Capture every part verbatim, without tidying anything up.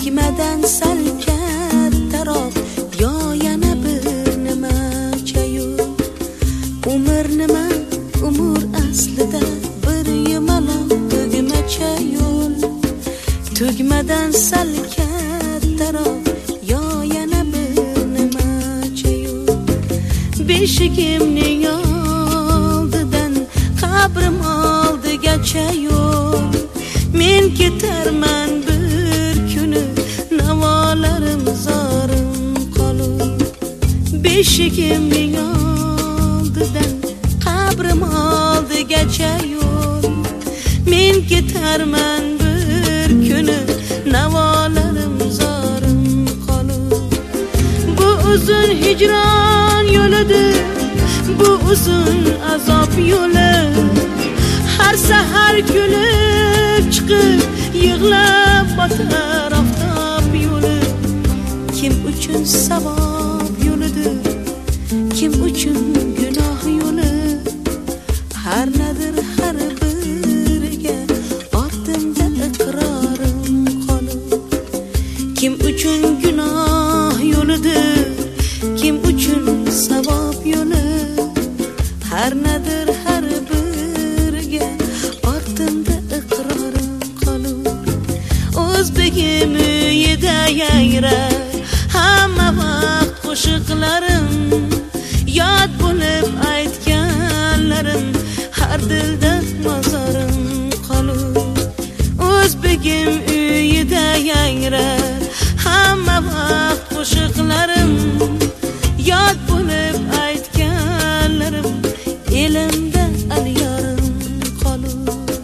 tugmadan sal kattaroq yo yana bir nimacha yo'l. Umr nima, umr aslida bir yumaloq tugmacha yo'l. Tugmadan sal kattaroq yo yana bir nimacha yo'l. Beshigimning oldidan qabrim oldigacha yo'l. Men ketarman bir kuni navolarim zorim qolur. Beshigimning oldidan qabrim oldigacha yo'l. Men ketarman bir kuni navolarim zorim qolur. Bu uzun hijron yo'lidir, bu uzun azob yo'li. Har sahar kulib chiqib yig'lab botar oftob yo'li. Kim uchun savob yo'lidir, kim uchun gunoh yo'li. Har nadir har biriga ortimda iqrorim qolur. Kim uchun gunoh yo'lidir, kim uchun savob yo'li. Har nadir har biriga ortimda iqrorim qolur. O'zbegim uyida yayrar hamma vaqt qo'shiqlarim. Yod bo'lib aytganlarim har dilda mozorim qolur. O'zbegim uyida yayrar hamma vaqt qo'shiqlarim. Yod bo'lib aytganlarim elimda alyorim qolur.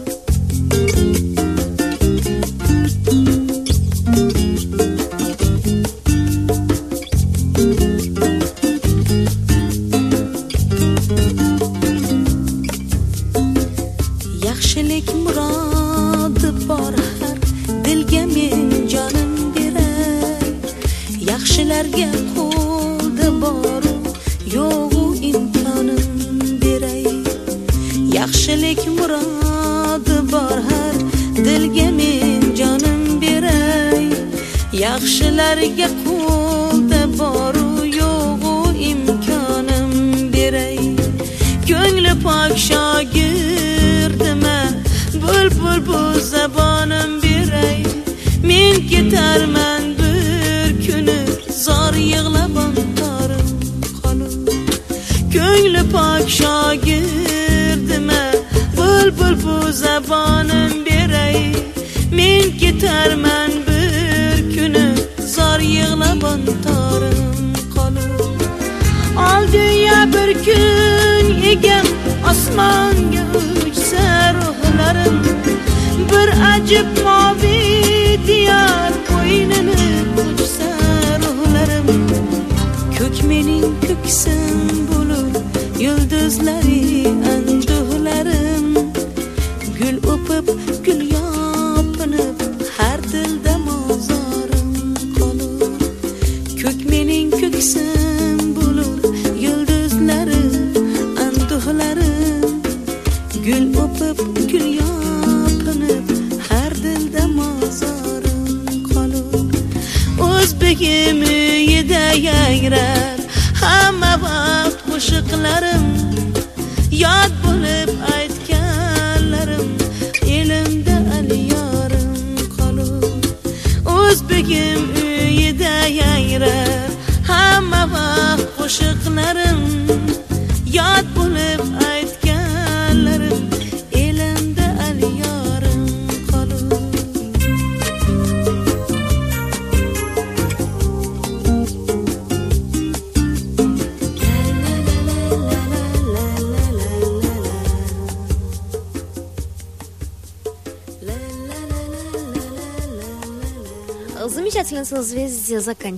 Yaxshilik murodi bor har dilga men jonim beray. Yaxshilarga qo'lda bor yo'g'u imkonim beray. Yaxshilik murodi bor har dilga men jonim beray. Yaxshilarga qo'lda bor yo'g'u imkonim beray. Ko'ngli pok shogirdima bulbul bu zabonim beray. Men ketarman bir kuni zor yig'lab ontorim qolur. Ko'ngli pok shogirdima bulbul bu zabonim beray. Men ketarman bir kuni zor yig'lab ontorim qolur. Oldiya bir kun egam osmonga uchsa ruhlarim. Bir ajib movi diyor qo'ynini quchsa ruhlarim. Ko'k mening ko'ksim bo'lur, yulduzlari anduhlarim. Gul o'pib gul yopinib har dilda mozorim qolur. Ko'k mening ko'ksim bo'lur, yulduzlari anduhlarim. Gul o'pib gul yopinib har dilda mozorim qolur. O'zbegim uyida yayrar hamma vaqt qo'shiqlarim. Yod bo'lib aytganlarim elimda alyorim qolur. O'zbegim uyida yayrar hamma vaqt qo'shiqlarim. Yod bo'lib aytganlarim elimda alyorim qolur. Замечательное созвездие заканчивается.